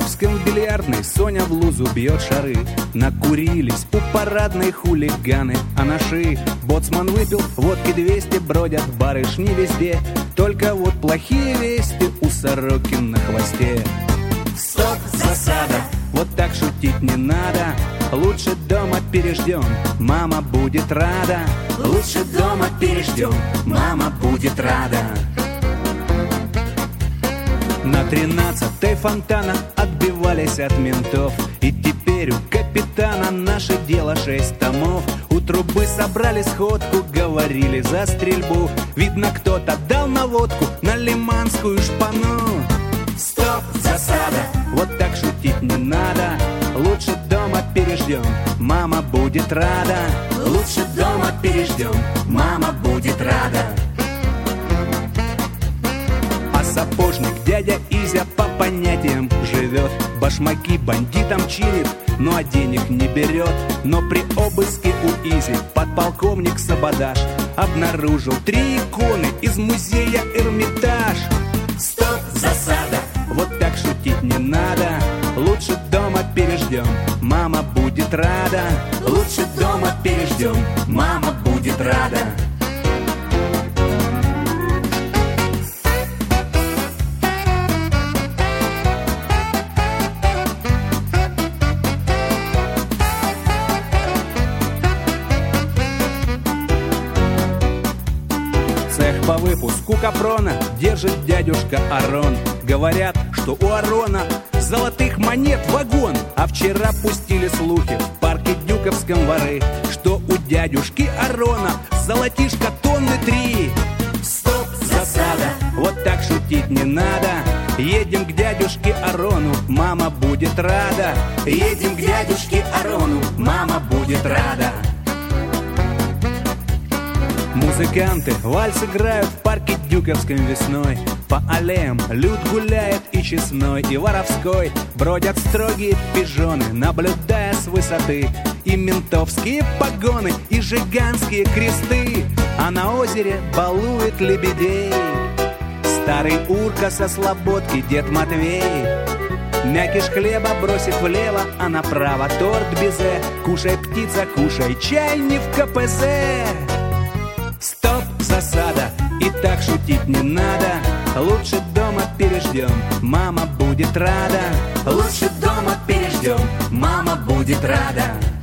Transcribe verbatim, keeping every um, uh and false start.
Невском в бильярдной Соня в лузу бьет шары. Накурились у парадной хулиганы, а наши боцман выпил водки двести, бродят барышни везде. Только вот плохие вести у сороки на хвосте. Стоп, засада, вот так шутить не надо. Лучше дома переждем, мама будет рада. Лучше дома переждем, мама будет рада. На тринадцатой фонтана отбивались от ментов, и теперь у капитана наше дело шесть томов. У трубы собрали сходку, говорили за стрельбу. Видно, кто-то дал наводку на лиманскую шпану. Стоп, засада, вот так шутить не надо. Лучше дома переждем, мама будет рада. Лучше дома переждем, мама будет рада. А сапожник дядя Изя по понятиям живет. Башмаки бандитам чинит, ну а денег не берет. Но при обыске у Изи подполковник Сабадаш обнаружил три иконы из музея Эрмитаж. Стоп, засада, вот так шутить не надо. Лучше дома переждем, мама будет рада. Лучше дома переждем, мама будет рада. Цех по выпуску капрона держит дядюшка Арон. Говорят, что у Арона золотых монет вагон. А вчера пустили слухи в парке Дюковском воры, что у дядюшки Арона золотишко тонны три. Стоп, засада, вот так шутить не надо. Едем к дядюшке Арону, мама будет рада. Едем к дядюшке Арону, мама будет рада. Музыканты вальс играют в парке Дюковском весной. По аллеям люд гуляет и честной, и воровской. Бродят строгие пижоны, наблюдая с высоты. И ментовские погоны, и жиганские кресты. А на озере балует лебедей старый урка со слободки дед Матвей. Мякиш хлеба бросит влево, а направо торт безе. Кушай, птица, кушай, чай не в ка пэ зэ. Стоп, засада, и так шутить не надо. Лучше дома переждем, мама будет рада. Лучше дома переждем, мама будет рада.